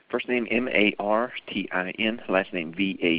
First name Martin, last name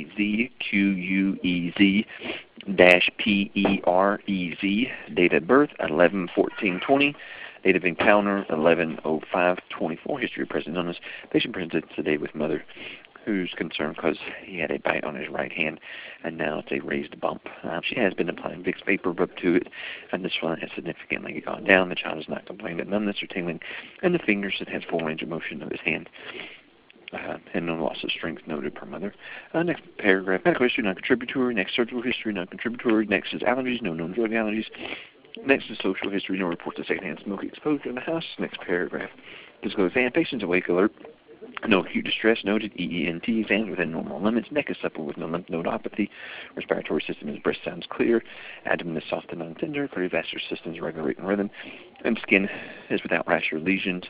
VAZQUEZ-PEREZ. Date of birth 11/14/20. Date of encounter 11/05/24. History of present illness. Patient presents today with mother, who's concerned because he had a bite on his right hand, and now it's a raised bump. She has been applying Vicks Vapor Rub to it, and the swelling has significantly gone down. The child has not complained of numbness or tingling in the fingers. It has full range of motion of his hand. And no loss of strength noted per mother. Next paragraph, medical history, non-contributory. Next, surgical history, non-contributory. Next is allergies, no known drug allergies. Next is social history, no reports of secondhand smoke exposure in the house. Next paragraph, physical exam, patients awake, alert. No acute distress noted. EENT exams within normal limits. Neck is supple with no lymph nodopathy. Respiratory system is breast sounds clear. Abdomen is soft and non-tender. Cardiovascular system is regular rate and rhythm. And skin is without rash or lesions.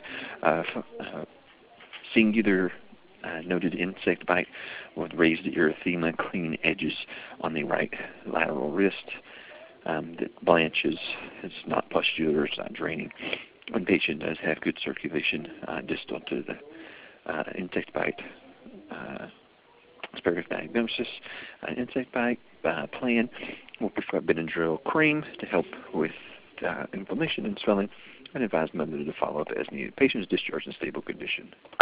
Singular noted insect bite with raised erythema, clean edges on the right lateral wrist. That blanches. It's not pustular. It's not draining. One patient does have good circulation distal to the insect bite. Asparagus diagnosis. Insect bite plan. We'll prescribe Benadryl cream to help with inflammation and swelling, and advise mother to follow up as needed. Patient is discharged in stable condition.